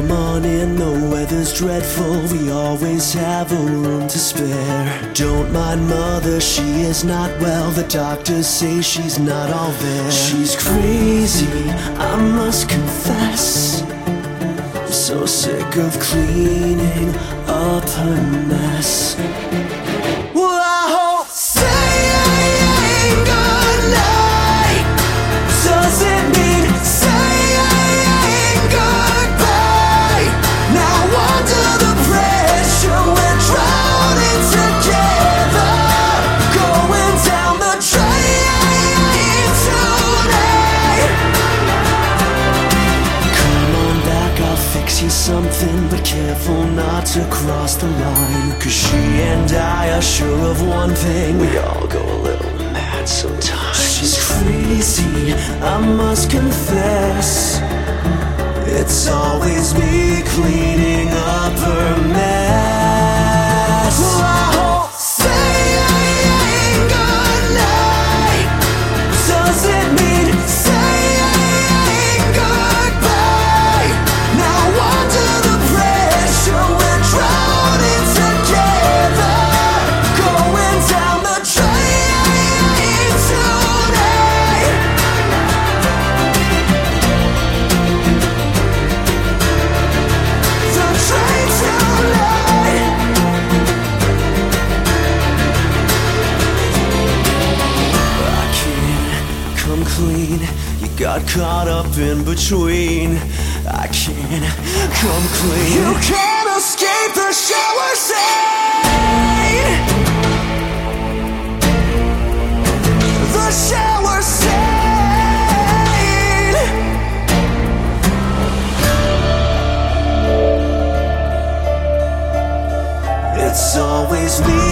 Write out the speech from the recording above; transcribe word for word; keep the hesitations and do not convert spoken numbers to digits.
Come on in, the weather's dreadful. We always have a room to spare. Don't mind mother, she is not well. The doctors say she's not all there. She's crazy, I must confess. I'm so sick of cleaning up her mess. Well, I hope saying goodnight doesn't mean saying goodbye. Now under the pressure we're drowning together, going down the drain tonight. Come on back, I'll fix you something, but careful not to cross the line. Cause she and I are sure of one thing: we all go a little mad sometimes. She's crazy, I must confess. It's always me cleaning up her mess. Well, I hope saying goodnight doesn't mean saying goodbye. Now under the pressure we're drowning together, going down the drain tonight. The drain tonight. I can't come clean. You got caught up in between. I can't come clean. You can't escape the shower scene. The shower scene. It's always me